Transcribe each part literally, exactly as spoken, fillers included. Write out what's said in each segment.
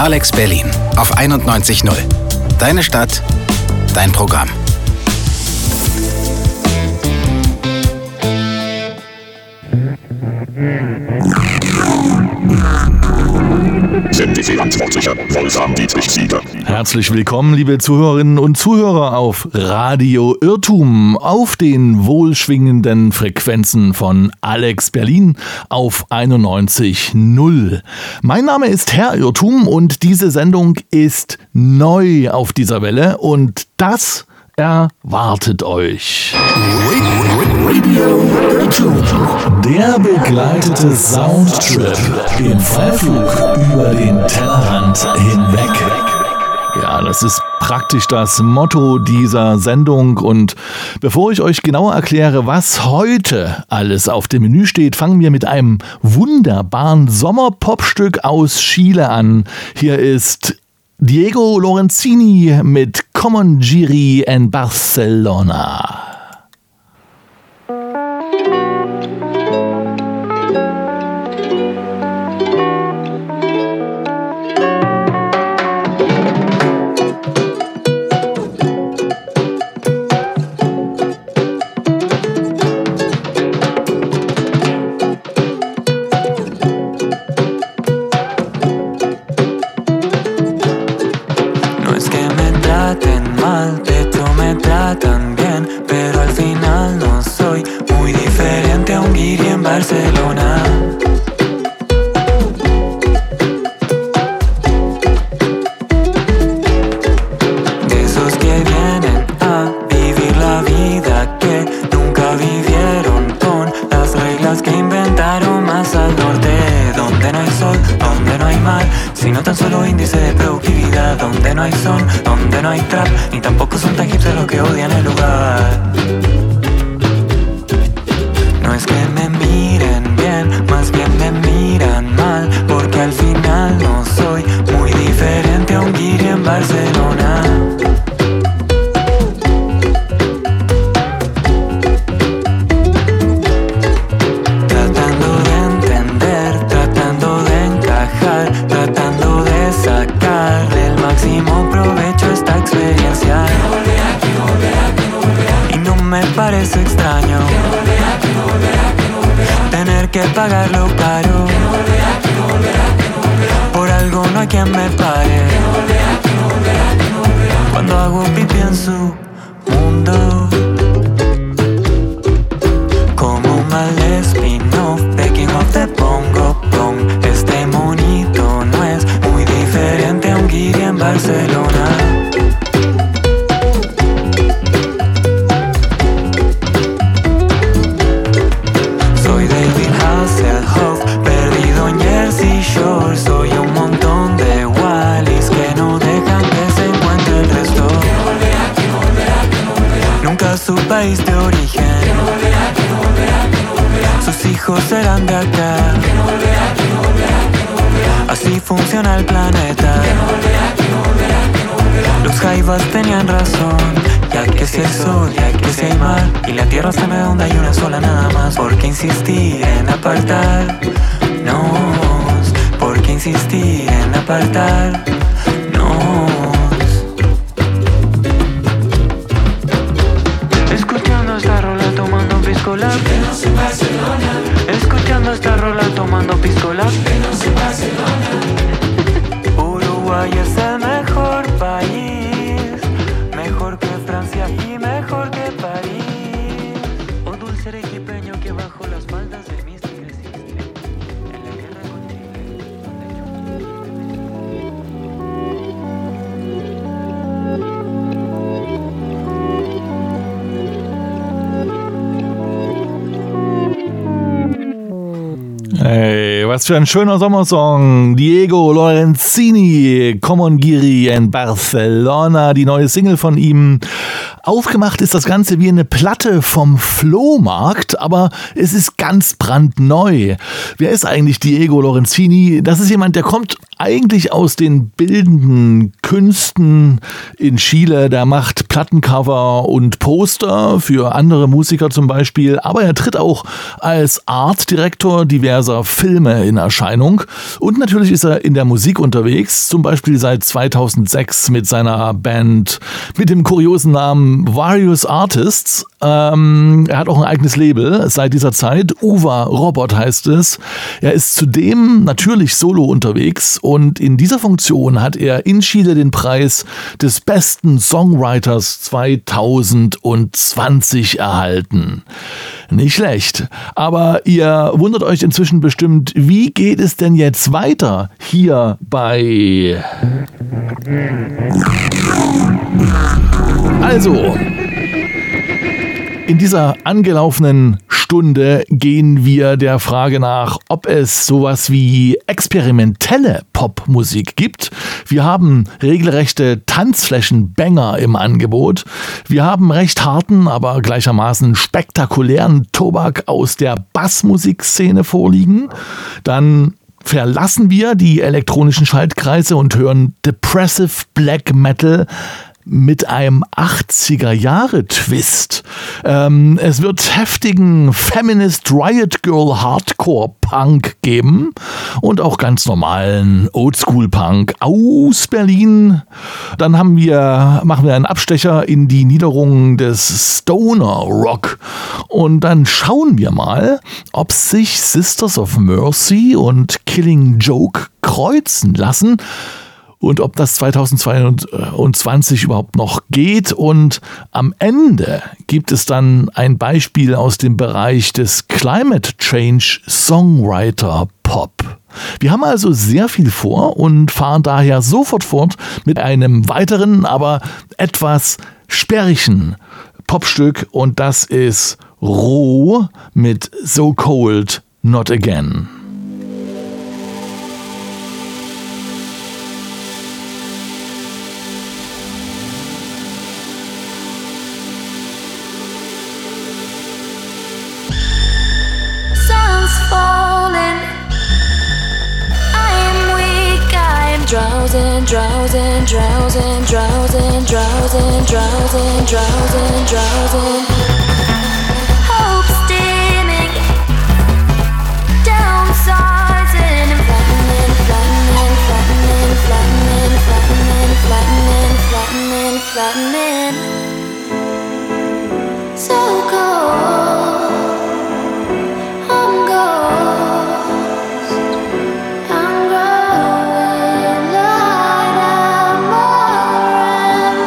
Alex Berlin auf einundneunzig Komma null. Deine Stadt, dein Programm. Sind die Verantwortlichen, Wolfram Dietrich Sieger. Herzlich willkommen, liebe Zuhörerinnen und Zuhörer auf Radio Irrtum, auf den wohlschwingenden Frequenzen von Alex Berlin auf einundneunzig Komma null. Mein Name ist Herr Irrtum und diese Sendung ist neu auf dieser Welle und das erwartet euch. Radio Irrtum, der begleitete Soundtrip im Fallflug über den Tellerrand hinweg. Ja, das ist praktisch das Motto dieser Sendung und bevor ich euch genauer erkläre, was heute alles auf dem Menü steht, fangen wir mit einem wunderbaren Sommerpopstück aus Chile an. Hier ist Diego Lorenzini mit Common Giri en Barcelona. Barcelona. De esos que vienen a vivir la vida que nunca vivieron, con las reglas que inventaron más al norte, donde no hay sol, donde no hay mar, sino tan solo índice de productividad, donde no hay son, donde no hay trap, ni tampoco son tan hipsters los que odian el lugar. No es que me miren bien, más bien me miran mal, porque al final no soy muy diferente a un guiri en Barcelona. Tratando de entender, tratando de encajar, tratando de sacarle el máximo provecho a esta experiencia. Y no me parece extraño tener que pagarlo caro. Por algo no hay quien me pare. Cuando hago pipí en su mundo, como un mal spin-off de King of the Pongo Pong. Este monito no es muy diferente a un guiri en Barcelona. Soy un montón de Wallis que no dejan que se encuentre el resto. Nunca su país de origen, sus hijos serán de acá. Así funciona el planeta. Los jaivas tenían razón, ya que si hay sol, ya que si hay mar, y la tierra se me donde hay una sola nada más. ¿Por qué insistir en apartar? No. ¿Por qué insistir en apartarnos? Escuchando esta rola tomando piscola, Venos en Barcelona. Escuchando esta rola tomando piscola, Venos en Barcelona. Uruguay es el mejor país, mejor que Francia y mejor que París. Oh dulce arequipeño que bajo las faldas de mis creciste en la guerra con Hey, was für ein schöner Sommersong. Diego Lorenzini, Common Giri en Barcelona, die neue Single von ihm. Aufgemacht ist das Ganze wie eine Platte vom Flohmarkt, aber es ist ganz brandneu. Wer ist eigentlich Diego Lorenzini? Das ist jemand, der kommt eigentlich aus den bildenden Künsten in Chile. Der macht Plattencover und Poster für andere Musiker zum Beispiel, aber er tritt auch als Artdirektor diverser Filme Dinge in Erscheinung. Und natürlich ist er in der Musik unterwegs, zum Beispiel seit zweitausendsechs mit seiner Band mit dem kuriosen Namen Various Artists. Ähm, er hat auch ein eigenes Label seit dieser Zeit, Uva Robot heißt es. Er ist zudem natürlich solo unterwegs und in dieser Funktion hat er in Chile den Preis des besten Songwriters zweitausendzwanzig erhalten. Nicht schlecht. Aber ihr wundert euch inzwischen bestimmt, wie geht es denn jetzt weiter hier bei... Also, in dieser angelaufenen Stunde gehen wir der Frage nach, ob es sowas wie experimentelle Popmusik gibt. Wir haben regelrechte Tanzflächen-Banger im Angebot. Wir haben recht harten, aber gleichermaßen spektakulären Tobak aus der Bassmusikszene vorliegen. Dann verlassen wir die elektronischen Schaltkreise und hören Depressive Black Metal mit einem achtziger-Jahre-Twist. Ähm, es wird heftigen Feminist Riot Girl Hardcore Punk geben und auch ganz normalen Oldschool Punk aus Berlin. Dann haben wir, machen wir einen Abstecher in die Niederungen des Stoner Rock und dann schauen wir mal, ob sich Sisters of Mercy und Killing Joke kreuzen lassen. Und ob das zweitausendzweiundzwanzig überhaupt noch geht. Und am Ende gibt es dann ein Beispiel aus dem Bereich des Climate Change Songwriter Pop. Wir haben also sehr viel vor und fahren daher sofort fort mit einem weiteren, aber etwas sperrigen Popstück. Und das ist Roh mit So Cold Not Again. Drowsing, drowsing, drowsing, drowsing, drowsing, drowsing, drowsing, drowsing. Hope steaming, downsizing, and flattening, flattening, flattening, flattening, flattening, flattening, flattening, flattening. So cold, I'm ghost, I'm growing light and more and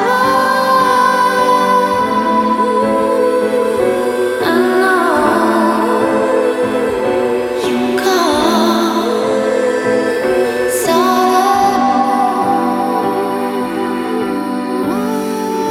more. I know you call silent.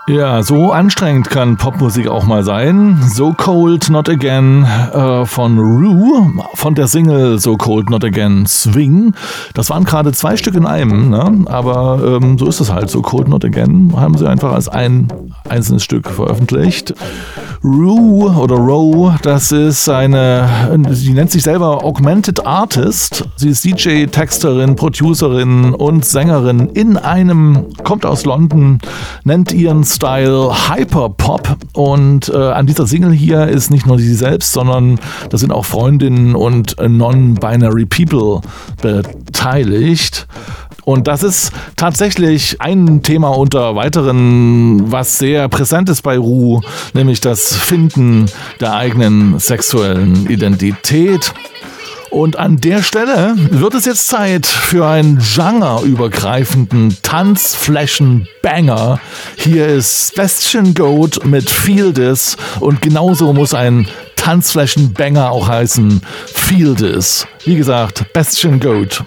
Ja, so anstrengend kann Popmusik auch mal sein. So Cold Not Again äh, von Rue, von der Single So Cold Not Again Swing. Das waren gerade zwei Stück in einem, ne? Aber ähm, so ist es halt. So Cold Not Again haben sie einfach als ein einzelnes Stück veröffentlicht. Rue oder Row, das ist eine, sie nennt sich selber Augmented Artist. Sie ist D J, Texterin, Producerin und Sängerin in einem, kommt aus London, nennt ihren Style Hyperpop und äh, an dieser Single hier ist nicht nur sie selbst, sondern da sind auch Freundinnen und Non-Binary People beteiligt. Und das ist tatsächlich ein Thema unter weiteren, was sehr präsent ist bei Rue, nämlich das Finden der eigenen sexuellen Identität. Und an der Stelle wird es jetzt Zeit für einen genreübergreifenden Tanzflächen-Banger. Hier ist Sebastian Goat mit Feel This und genauso muss ein Tanzflächen-Banger auch heißen, Feel This. Wie gesagt, Sebastian Goat.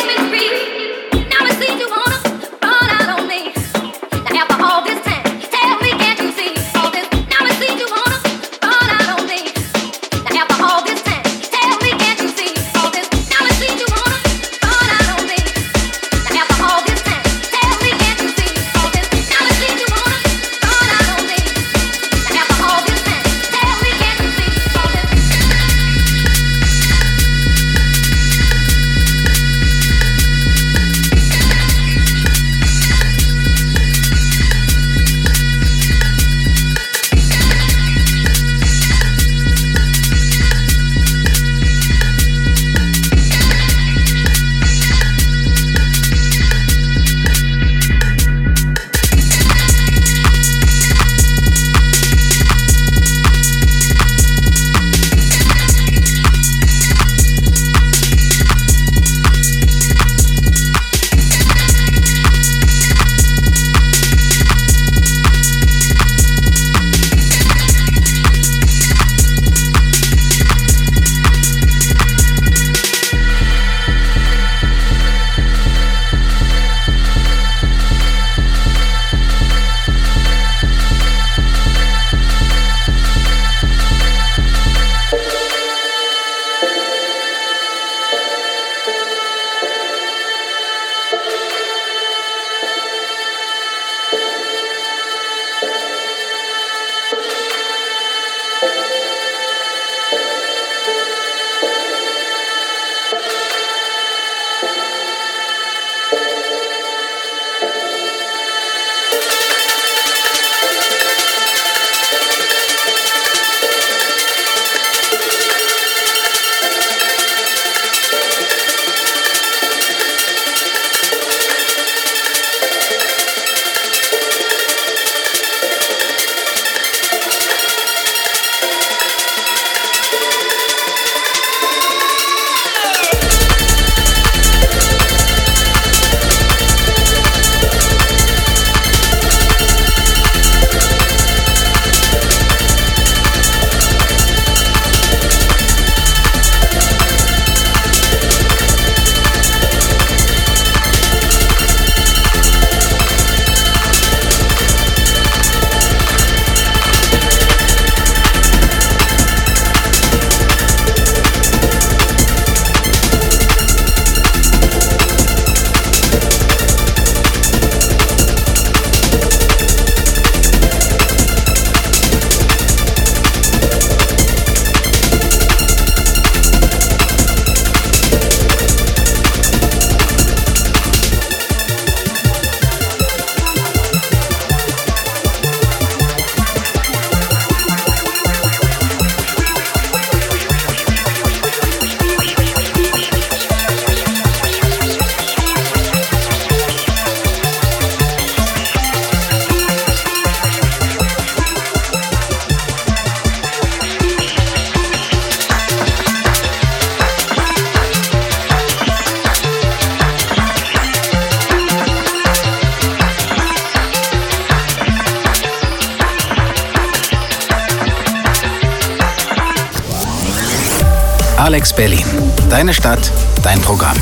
Alex Berlin. Deine Stadt, dein Programm.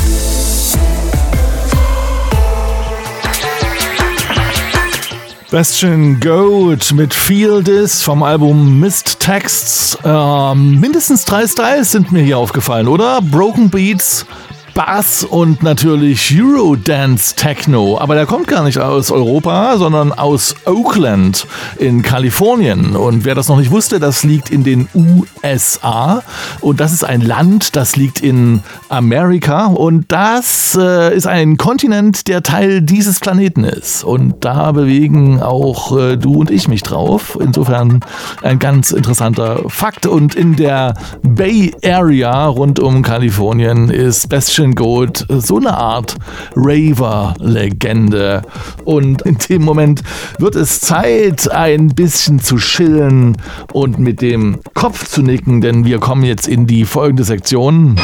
Bastion Goat mit Feel This vom Album Mist Texts. Ähm, mindestens drei Styles sind mir hier aufgefallen, oder? Broken Beats, Bass und natürlich Eurodance Techno. Aber der kommt gar nicht aus Europa, sondern aus Oakland in Kalifornien. Und wer das noch nicht wusste, das liegt in den U S A. Und das ist ein Land, das liegt in Amerika. Und das äh, ist ein Kontinent, der Teil dieses Planeten ist. Und da bewegen auch äh, du und ich mich drauf. Insofern ein ganz interessanter Fakt. Und in der Bay Area rund um Kalifornien ist Bastion Goat so eine Art Raver-Legende. Und in dem Moment wird es Zeit, ein bisschen zu chillen und mit dem Kopf zu nicken, denn wir kommen jetzt in die folgende Sektion.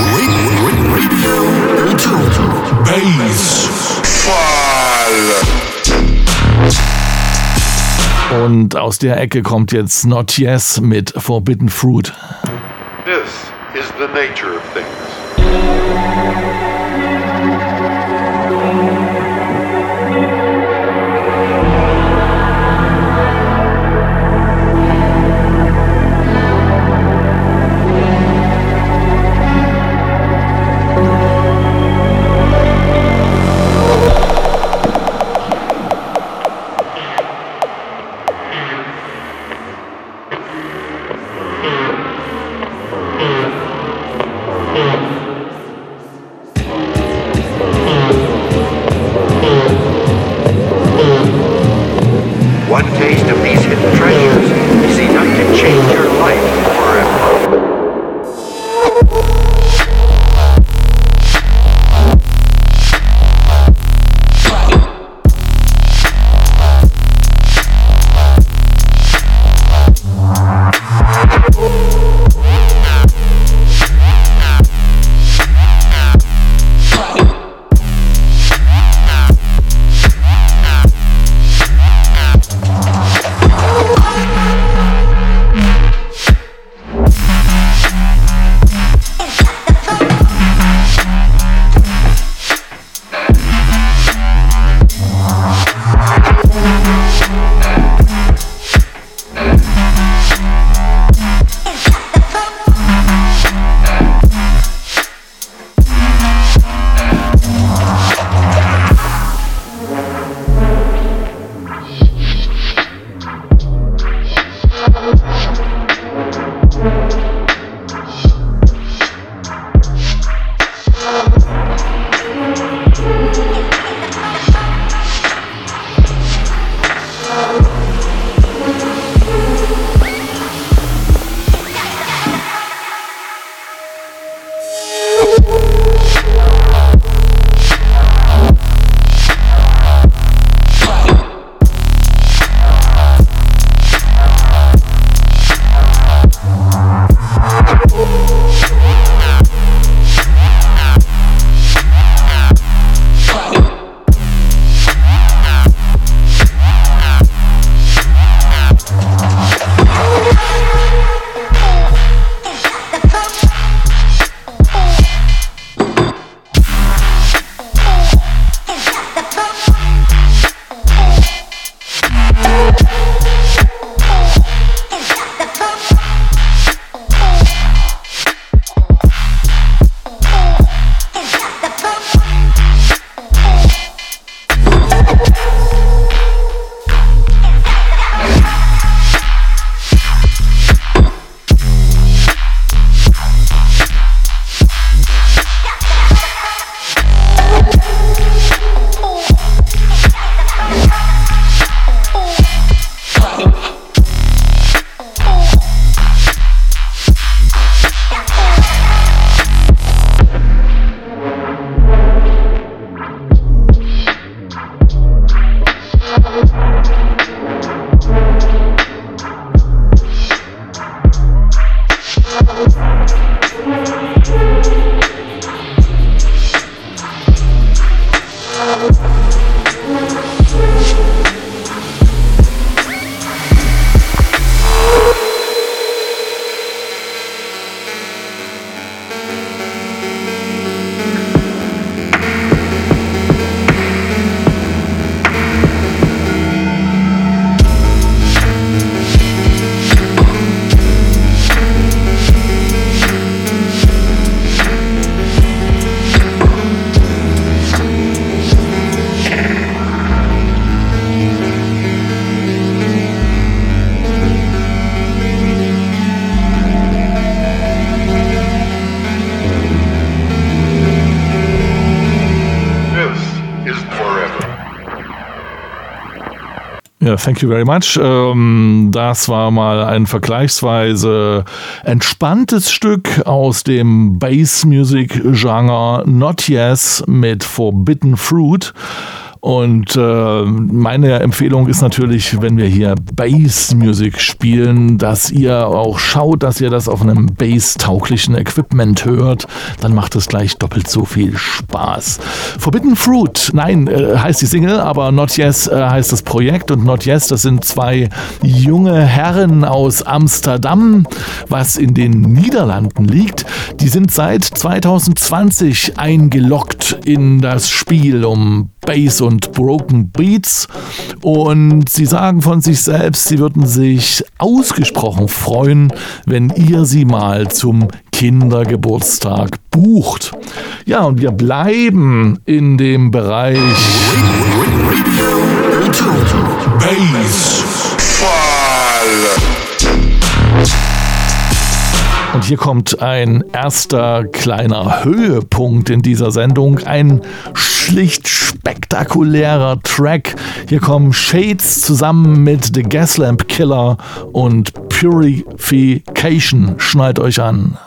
Und aus der Ecke kommt jetzt Not Yes mit Forbidden Fruit. This is the nature of things. Ja, thank you very much. Ähm, das war mal ein vergleichsweise entspanntes Stück aus dem Bass-Music-Genre Not Yes mit Forbidden Fruit. Und äh, meine Empfehlung ist natürlich, wenn wir hier Bass-Music spielen, dass ihr auch schaut, dass ihr das auf einem Bass-tauglichen Equipment hört. Dann macht es gleich doppelt so viel Spaß. Forbidden Fruit, nein, äh, heißt die Single, aber Not Yes äh, heißt das Projekt. Und Not Yes, das sind zwei junge Herren aus Amsterdam, was in den Niederlanden liegt. Die sind seit zwanzig zwanzig eingeloggt in das Spiel um Bass und Broken Beats, und sie sagen von sich selbst, sie würden sich ausgesprochen freuen, wenn ihr sie mal zum Kindergeburtstag bucht. Ja, und wir bleiben in dem Bereich Bass. Und hier kommt ein erster kleiner Höhepunkt in dieser Sendung, ein schlicht spektakulärer Track. Hier kommen Shades zusammen mit The Gaslamp Killer und Purification. Schnallt euch an.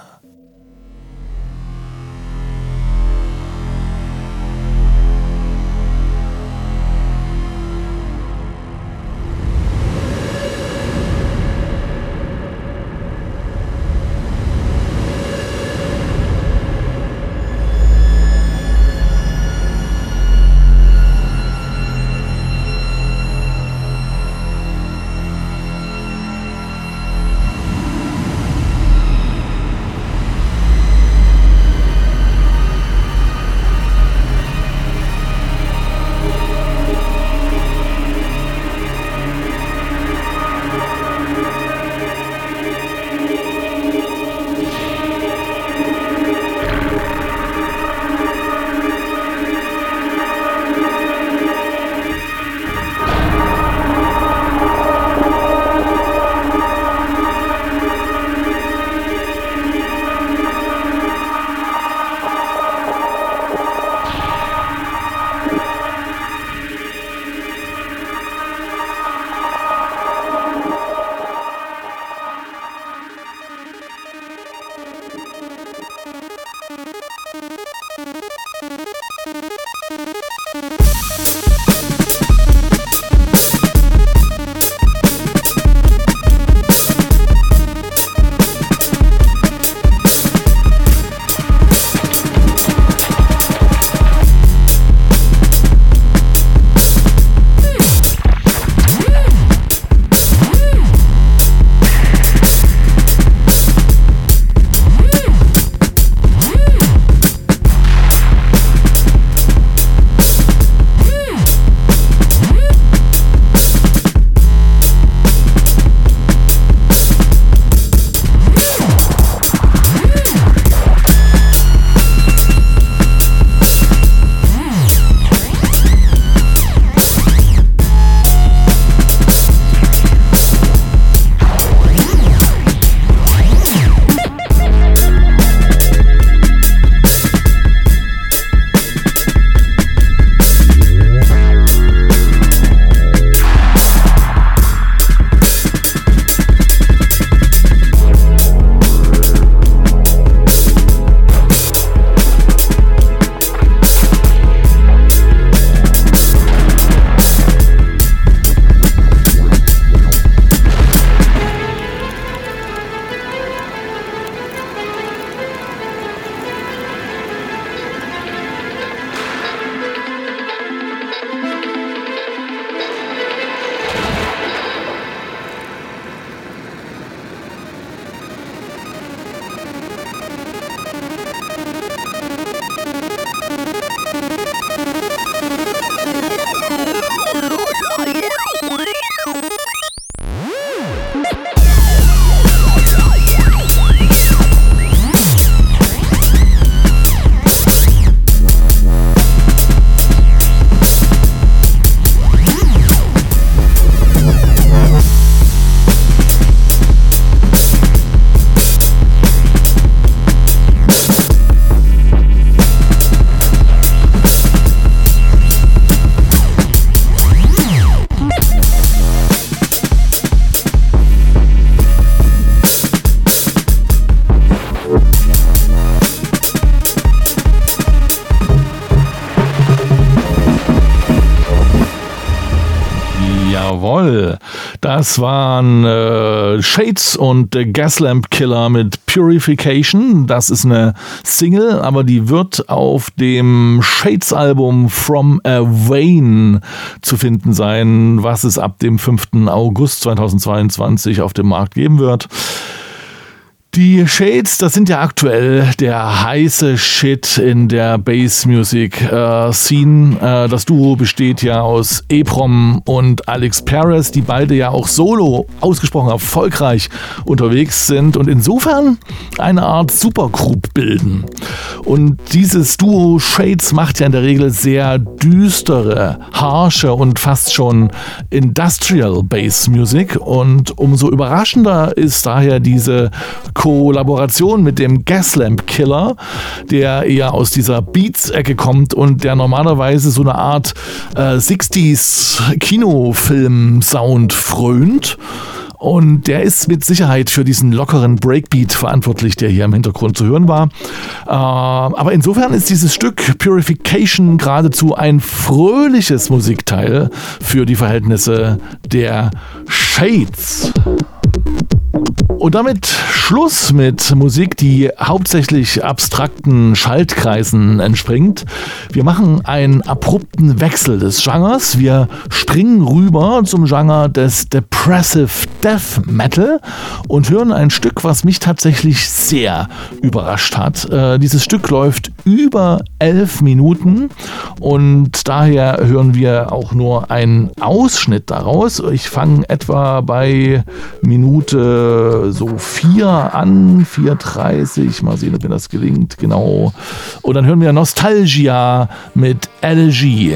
Jawohl, das waren äh, Shades und der Gaslamp Killer mit Purification. Das ist eine Single, aber die wird auf dem Shades-Album From a Vein zu finden sein, was es ab dem fünften August zweitausendzweiundzwanzig auf dem Markt geben wird. Die Shades, das sind ja aktuell der heiße Shit in der Bass-Music-Scene. Äh, das Duo besteht ja aus Eprom und Alex Perez, die beide ja auch solo ausgesprochen erfolgreich unterwegs sind und insofern eine Art Supergroup bilden. Und dieses Duo Shades macht ja in der Regel sehr düstere, harsche und fast schon Industrial Bass-Music und umso überraschender ist daher diese Kollaboration mit dem Gaslamp Killer, der eher aus dieser Beats-Ecke kommt und der normalerweise so eine Art äh, sechziger Kinofilm-Sound frönt. Und der ist mit Sicherheit für diesen lockeren Breakbeat verantwortlich, der hier im Hintergrund zu hören war. Äh, aber insofern ist dieses Stück Purification geradezu ein fröhliches Musikteil für die Verhältnisse der Shades. Und damit Schluss mit Musik, die hauptsächlich abstrakten Schaltkreisen entspringt. Wir machen einen abrupten Wechsel des Genres. Wir springen rüber zum Genre des Depressive Death Metal und hören ein Stück, was mich tatsächlich sehr überrascht hat. Äh, dieses Stück läuft über elf Minuten und daher hören wir auch nur einen Ausschnitt daraus. Ich fange etwa bei Minute so vier an, vier dreißig, mal sehen, ob mir das gelingt, genau. Und dann hören wir Nostalgia mit Elegy.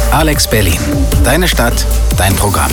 Alex Berlin. Deine Stadt, dein Programm.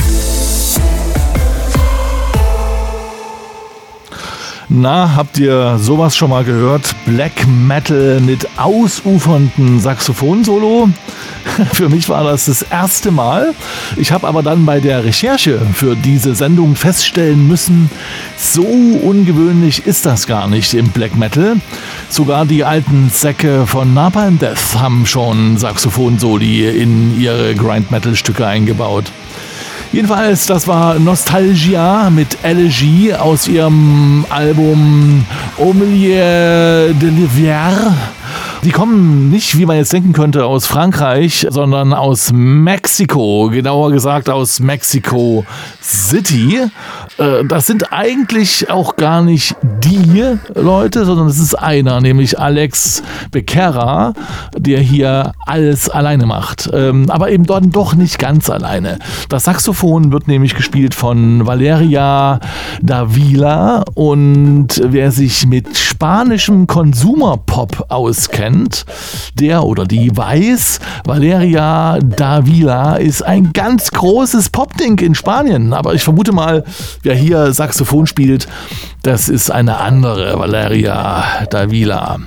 Na, habt ihr sowas schon mal gehört? Black Metal mit ausufernden Saxophon-Solo? Für mich war das das erste Mal. Ich habe aber dann bei der Recherche für diese Sendung feststellen müssen, so ungewöhnlich ist das gar nicht im Black Metal. Sogar die alten Säcke von Napalm Death haben schon Saxophon-Soli in ihre Grind-Metal-Stücke eingebaut. Jedenfalls, das war Nostalgia mit Elegy aus ihrem Album Omelier de l'Hiver. Die kommen nicht, wie man jetzt denken könnte, aus Frankreich, sondern aus Mexiko, genauer gesagt aus Mexico City. Das sind eigentlich auch gar nicht die Leute, sondern es ist einer, nämlich Alex Becerra, der hier alles alleine macht. Aber eben dort doch nicht ganz alleine. Das Saxophon wird nämlich gespielt von Valeria Davila, und wer sich mit spanischem Consumer-Pop auskennt, der oder die weiß, Valeria Davila ist ein ganz großes Popding in Spanien. Aber ich vermute mal, wer hier Saxophon spielt, das ist eine andere Valeria Davila.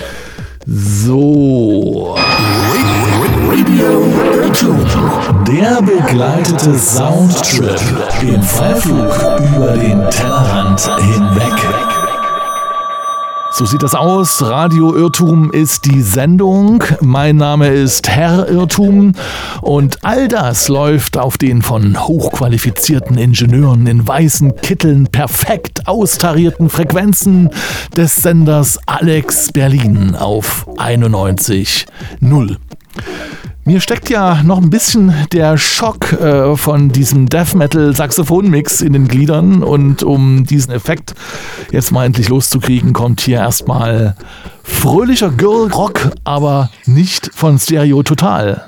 So. Der begleitete Soundtrip im Fallflug über den Tellerrand hinweg. So sieht das aus. Radio Irrtum ist die Sendung. Mein Name ist Herr Irrtum und all das läuft auf den von hochqualifizierten Ingenieuren in weißen Kitteln perfekt austarierten Frequenzen des Senders Alex Berlin auf einundneunzig Komma null. Mir steckt ja noch ein bisschen der Schock äh, von diesem Death Metal Saxophon-Mix in den Gliedern, und um diesen Effekt jetzt mal endlich loszukriegen, kommt hier erstmal fröhlicher Girl Rock, aber nicht von Stereo Total.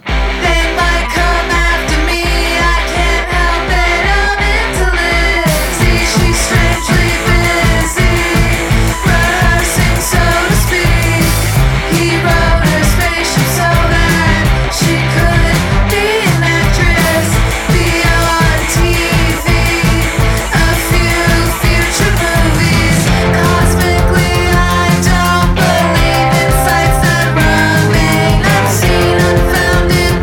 Believe in sights that run me. I've seen unfounded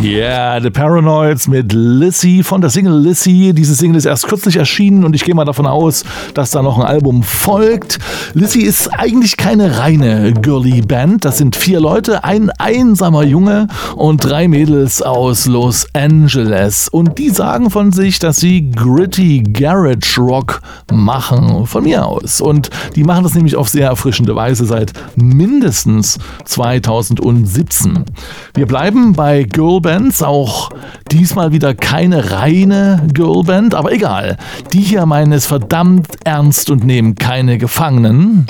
Yeah, The Paranoids mit Lizzie von der Single Lizzie. Diese Single ist erst kürzlich erschienen und ich gehe mal davon aus, dass da noch ein Album folgt. Lizzie ist eigentlich keine reine girly Band. Das sind vier Leute, ein einsamer Junge und drei Mädels aus Los Angeles. Und die sagen von sich, dass sie gritty Garage Rock machen. Von mir aus. Und die machen das nämlich auf sehr erfrischende Weise seit mindestens zweitausendsiebzehn. Wir bleiben bei Girlbands, auch diesmal wieder keine reine Girlband, aber egal. Die hier meinen es verdammt ernst und nehmen keine Gefangenen.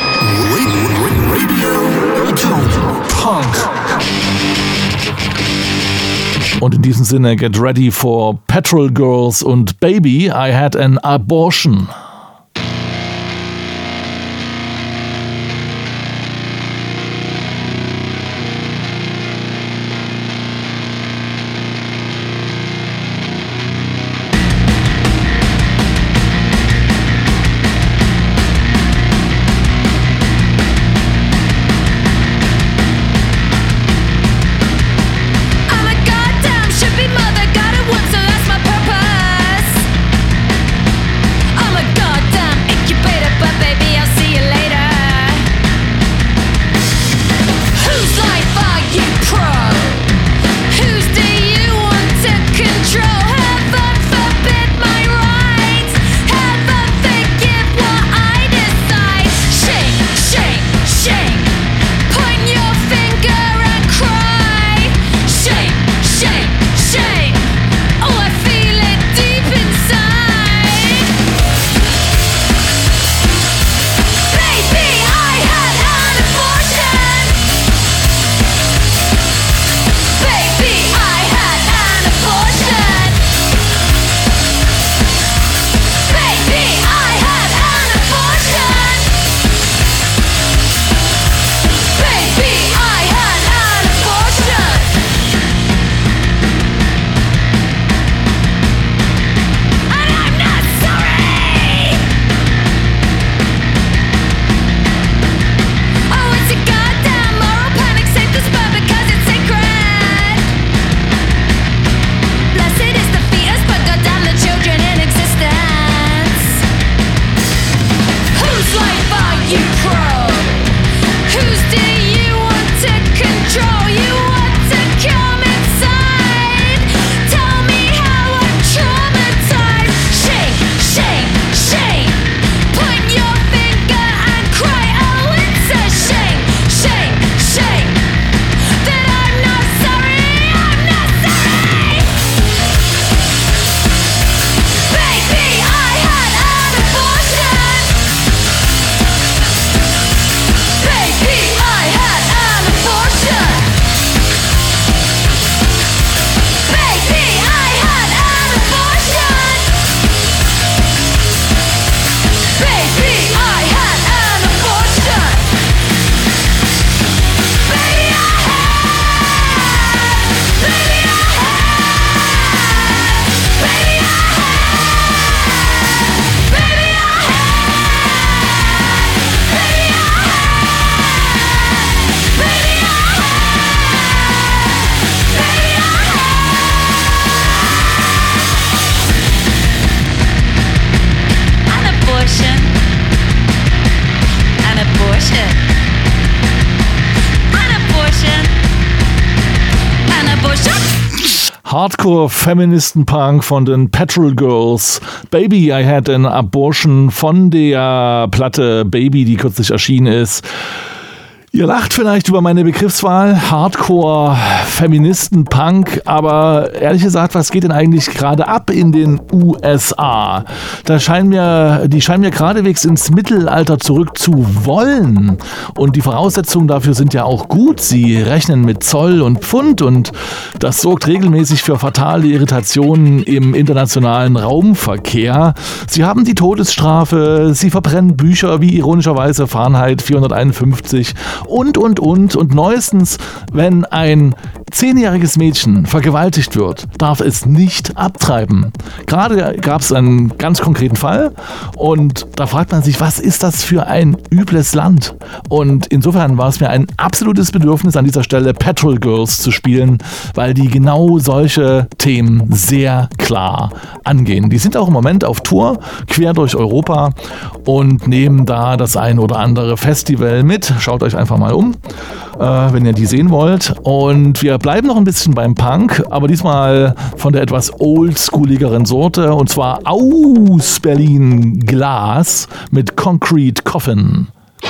Und in diesem Sinne, get ready for Petrol Girls und Baby, I had an abortion. Hardcore-Feministen-Punk von den Petrol Girls. Baby, I had an abortion von der Platte Baby, die kürzlich erschienen ist. Ihr lacht vielleicht über meine Begriffswahl, Hardcore, Feministen, Punk, aber ehrlich gesagt, was geht denn eigentlich gerade ab in den U S A? Da scheinen wir, die scheinen mir geradewegs ins Mittelalter zurück zu wollen. Und die Voraussetzungen dafür sind ja auch gut. Sie rechnen mit Zoll und Pfund und das sorgt regelmäßig für fatale Irritationen im internationalen Raumverkehr. Sie haben die Todesstrafe, sie verbrennen Bücher wie ironischerweise Fahrenheit vierhunderteinundfünfzig und, und, und. Und neuestens, wenn ein zehnjähriges Mädchen vergewaltigt wird, darf es nicht abtreiben. Gerade gab es einen ganz konkreten Fall und da fragt man sich, was ist das für ein übles Land? Und insofern war es mir ein absolutes Bedürfnis, an dieser Stelle Petrol Girls zu spielen, weil die genau solche Themen sehr klar angehen. Die sind auch im Moment auf Tour, quer durch Europa und nehmen da das ein oder andere Festival mit. Schaut euch einfach mal um, äh, wenn ihr die sehen wollt. Und wir bleiben noch ein bisschen beim Punk, aber diesmal von der etwas oldschooligeren Sorte, und zwar aus Berlin Glas mit Concrete Coffin.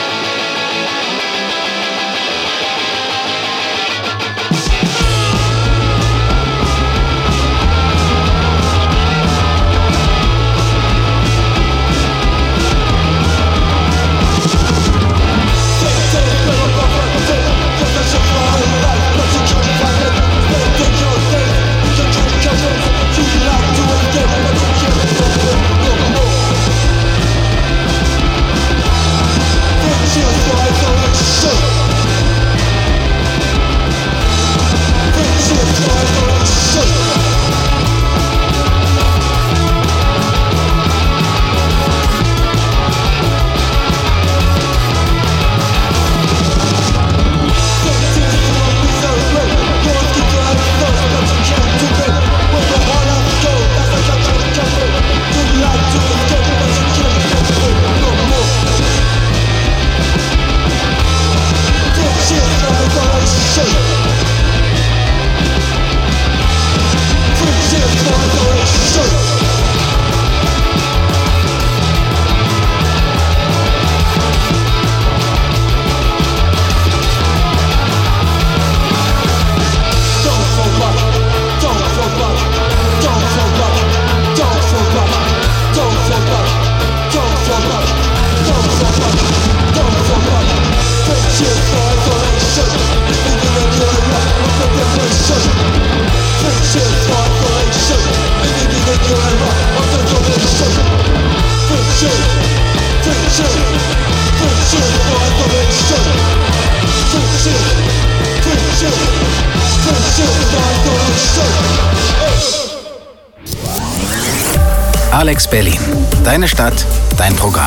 Alex Berlin. Deine Stadt, dein Programm.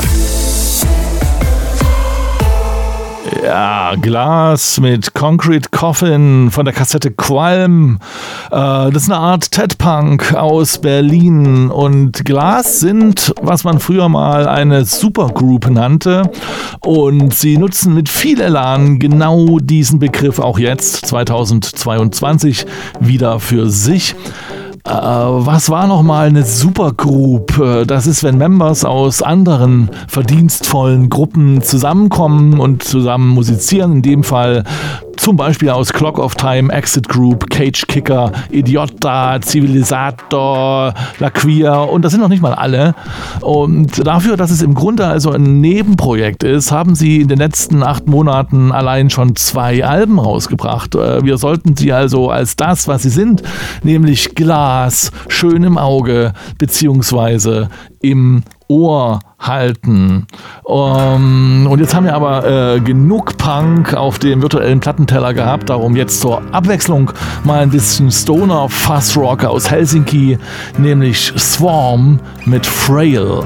Ja, Glas mit Concrete Coffin von der Kassette Qualm. Äh, das ist eine Art Ted-Punk aus Berlin. Und Glas sind, was man früher mal eine Supergroup nannte. Und sie nutzen mit viel Elan genau diesen Begriff auch jetzt, zweitausendzweiundzwanzig, wieder für sich. Äh, was war nochmal eine Supergroup? Das ist, wenn Members aus anderen verdienstvollen Gruppen zusammenkommen und zusammen musizieren. In dem Fall zum Beispiel aus Clock of Time, Exit Group, Cage Kicker, Idiota, Civilisator, La Queer, und das sind noch nicht mal alle. Und dafür, dass es im Grunde also ein Nebenprojekt ist, haben sie in den letzten acht Monaten allein schon zwei Alben rausgebracht. Wir sollten sie also als das, was sie sind, nämlich Glas, schön im Auge, beziehungsweise im Ohr halten. Um, und jetzt haben wir aber äh, genug Punk auf dem virtuellen Plattenteller gehabt, darum jetzt zur Abwechslung mal ein bisschen Stoner Fuzzrock aus Helsinki, nämlich Swarm mit Frail.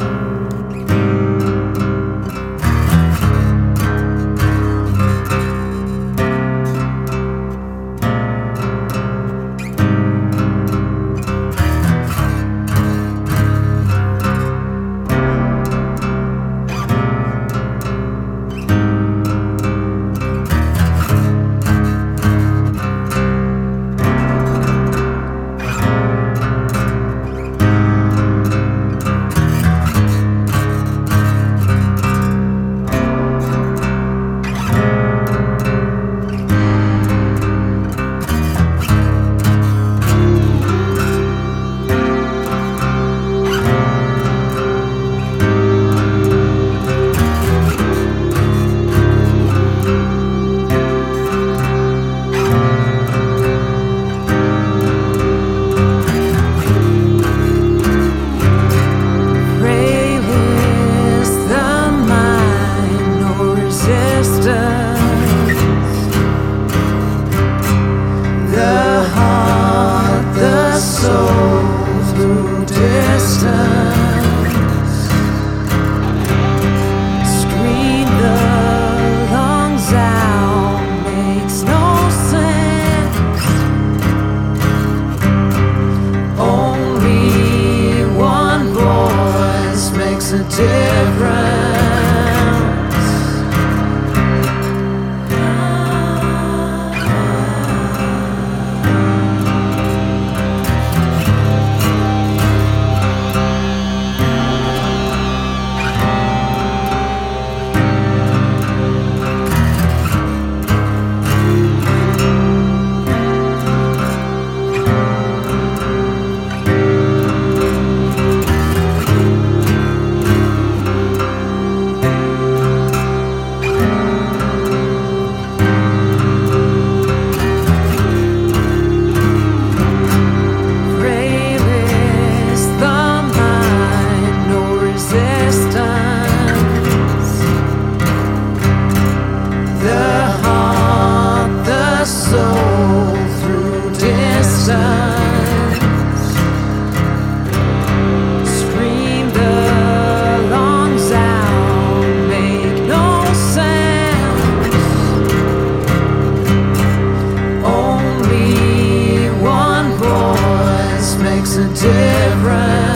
makes a difference.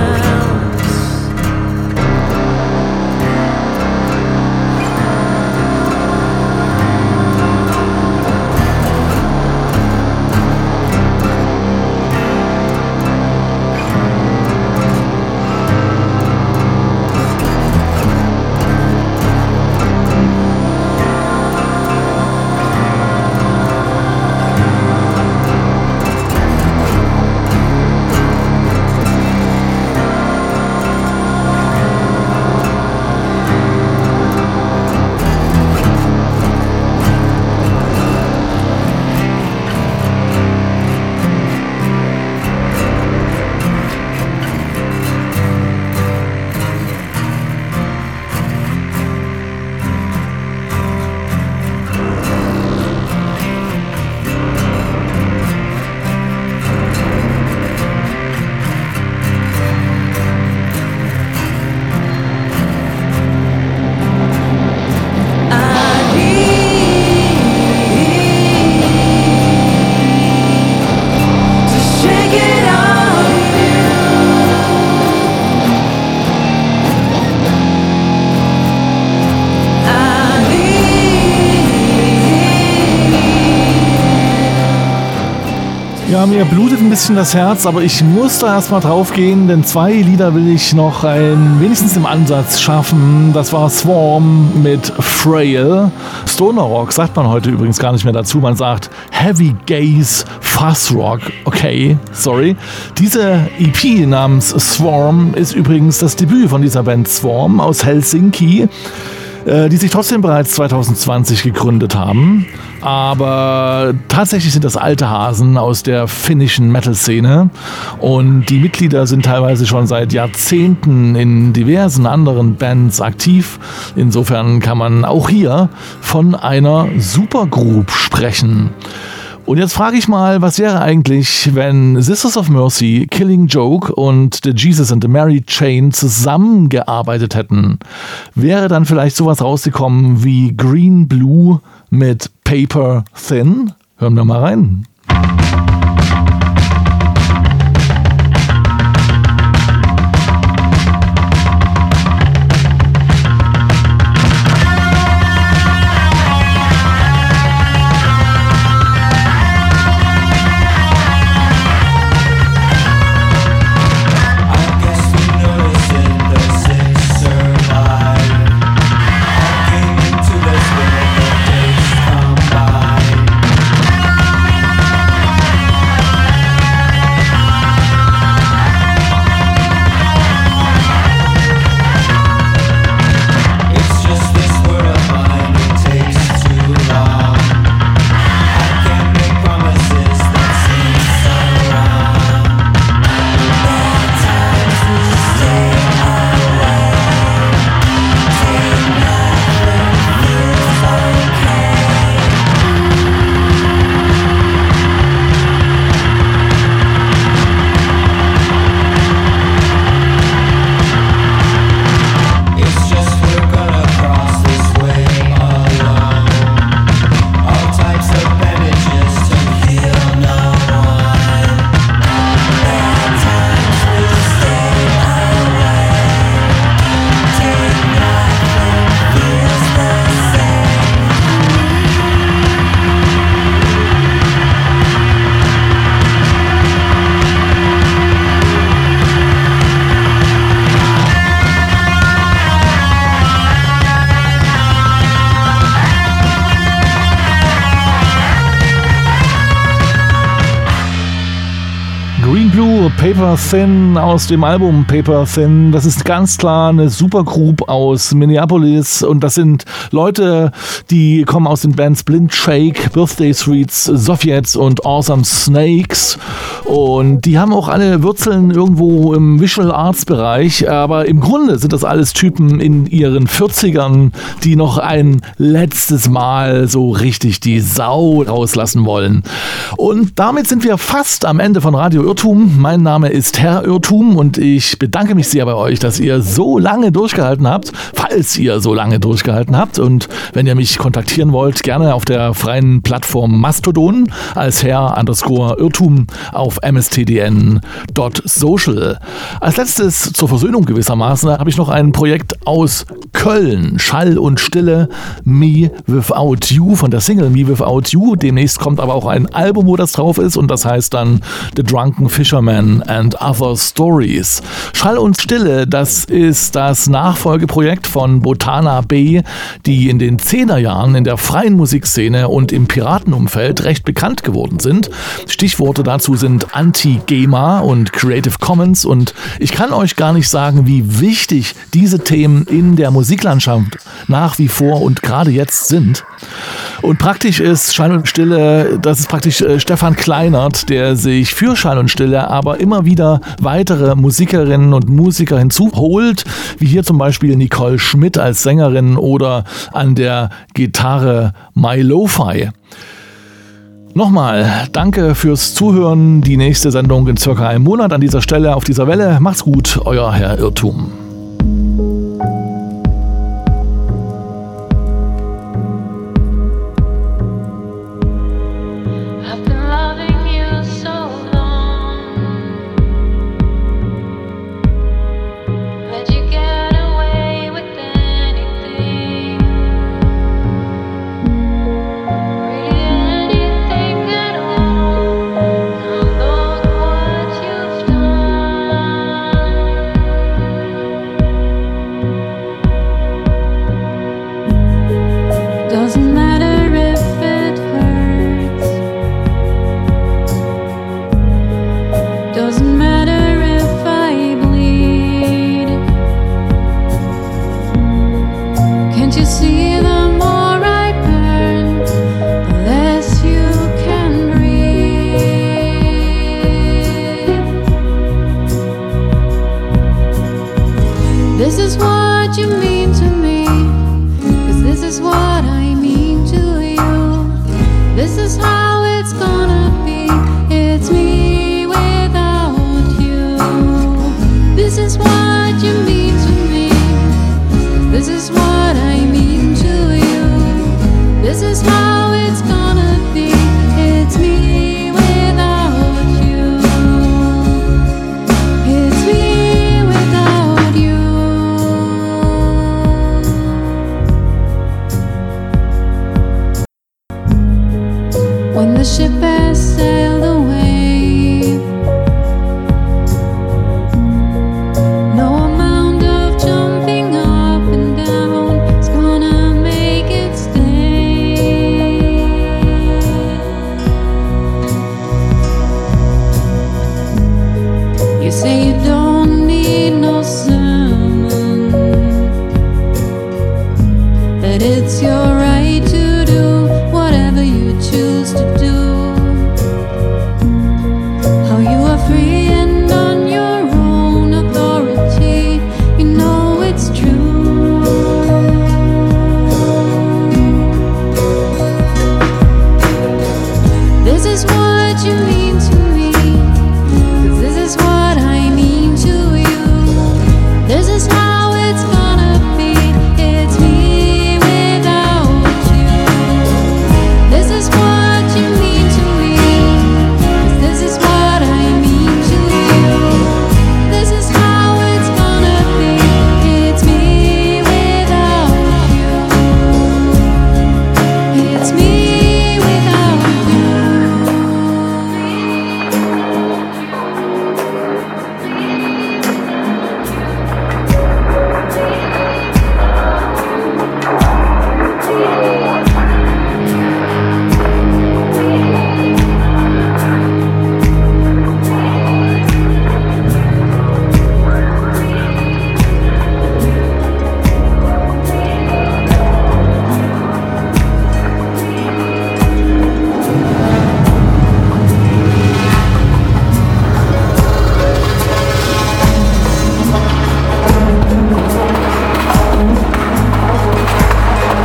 Ja, mir blutet ein bisschen das Herz, aber ich muss da erstmal drauf gehen, denn zwei Lieder will ich noch ein, wenigstens im Ansatz schaffen. Das war Swarm mit Frail. Stoner Rock sagt man heute übrigens gar nicht mehr dazu. Man sagt Heavy Gaze Fuzz Rock. Okay, sorry. Diese E P namens Swarm ist übrigens das Debüt von dieser Band Swarm aus Helsinki, die sich trotzdem bereits zwanzig zwanzig gegründet haben. Aber tatsächlich sind das alte Hasen aus der finnischen Metal-Szene und die Mitglieder sind teilweise schon seit Jahrzehnten in diversen anderen Bands aktiv. Insofern kann man auch hier von einer Supergroup sprechen. Und jetzt frage ich mal, was wäre eigentlich, wenn Sisters of Mercy, Killing Joke und The Jesus and the Mary Chain zusammengearbeitet hätten? Wäre dann vielleicht sowas rausgekommen wie Green Blue mit Paper Thin? Hören wir mal rein. Paper Thin aus dem Album Paper Thin. Das ist ganz klar eine Supergroup aus Minneapolis und das sind Leute, die kommen aus den Bands Blind Shake, Birthday Suites, Sovjets und Awesome Snakes und die haben auch alle Wurzeln irgendwo im Visual Arts Bereich, aber im Grunde sind das alles Typen in ihren vierzigern, die noch ein letztes Mal so richtig die Sau rauslassen wollen. Und damit sind wir fast am Ende von Radio Irrtum. Mein Mein Name ist Herr Irrtum und ich bedanke mich sehr bei euch, dass ihr so lange durchgehalten habt, falls ihr so lange durchgehalten habt. Und wenn ihr mich kontaktieren wollt, gerne auf der freien Plattform Mastodon als Herr underscore Irrtum auf m s t d n dot social. Als letztes zur Versöhnung gewissermaßen habe ich noch ein Projekt aus Köln, Schall und Stille, Me Without You, von der Single Me Without You. Demnächst kommt aber auch ein Album, wo das drauf ist, und das heißt dann The Drunken Fisherman and Other Stories. Schall und Stille, das ist das Nachfolgeprojekt von Botana B, die in den Zehnerjahren in der freien Musikszene und im Piratenumfeld recht bekannt geworden sind. Stichworte dazu sind Anti-GEMA und Creative Commons, und ich kann euch gar nicht sagen, wie wichtig diese Themen in der Musiklandschaft nach wie vor und gerade jetzt sind. Und praktisch ist Schall und Stille, das ist praktisch äh, Stefan Kleinert, der sich für Schall und Stille aber immer wieder weitere Musikerinnen und Musiker hinzuholt, wie hier zum Beispiel Nicole Schmidt als Sängerin oder an der Gitarre My Lo-Fi. Nochmal, danke fürs Zuhören. Die nächste Sendung in circa einem Monat an dieser Stelle auf dieser Welle. Macht's gut, euer Herr Irrtum. This is what you mean to me, 'cause this is what I mean to you. This is how it's gonna be, it's me without you. This is what you mean to me, 'cause this is what I mean to you. This is how it's gonna be, it's me without you. It's me without you. When the ship has sailed away, no amount of jumping up and down is gonna make it stay. You say you don't need no sermon, that it's your right to do whatever you choose to do. How you are free and on your own authority, you know it's true. This is what you mean to me, 'cause this is what I mean to you. This is how it's gonna be, it's me without you. This is what you mean to me, 'cause this is what I mean to you. This is how it's gonna be, it's me without you. It's me without you.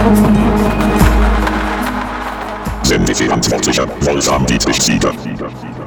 Sind die verantwortlicher Wolfram Dietrich Sieger.